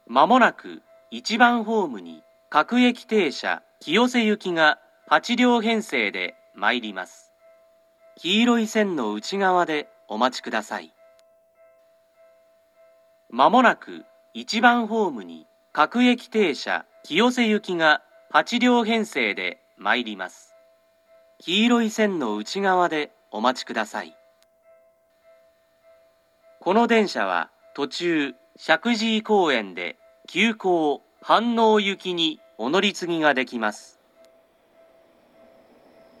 まもなく1番ホームに各駅停車清瀬行きが8両編成で参ります。黄色い線の内側でお待ちください。まもなく1番ホームに各駅停車清瀬行きが8両編成で参ります。黄色い線の内側でお待ちください。この電車は途中石神井公園で急行飯能行きにお乗り継ぎができます。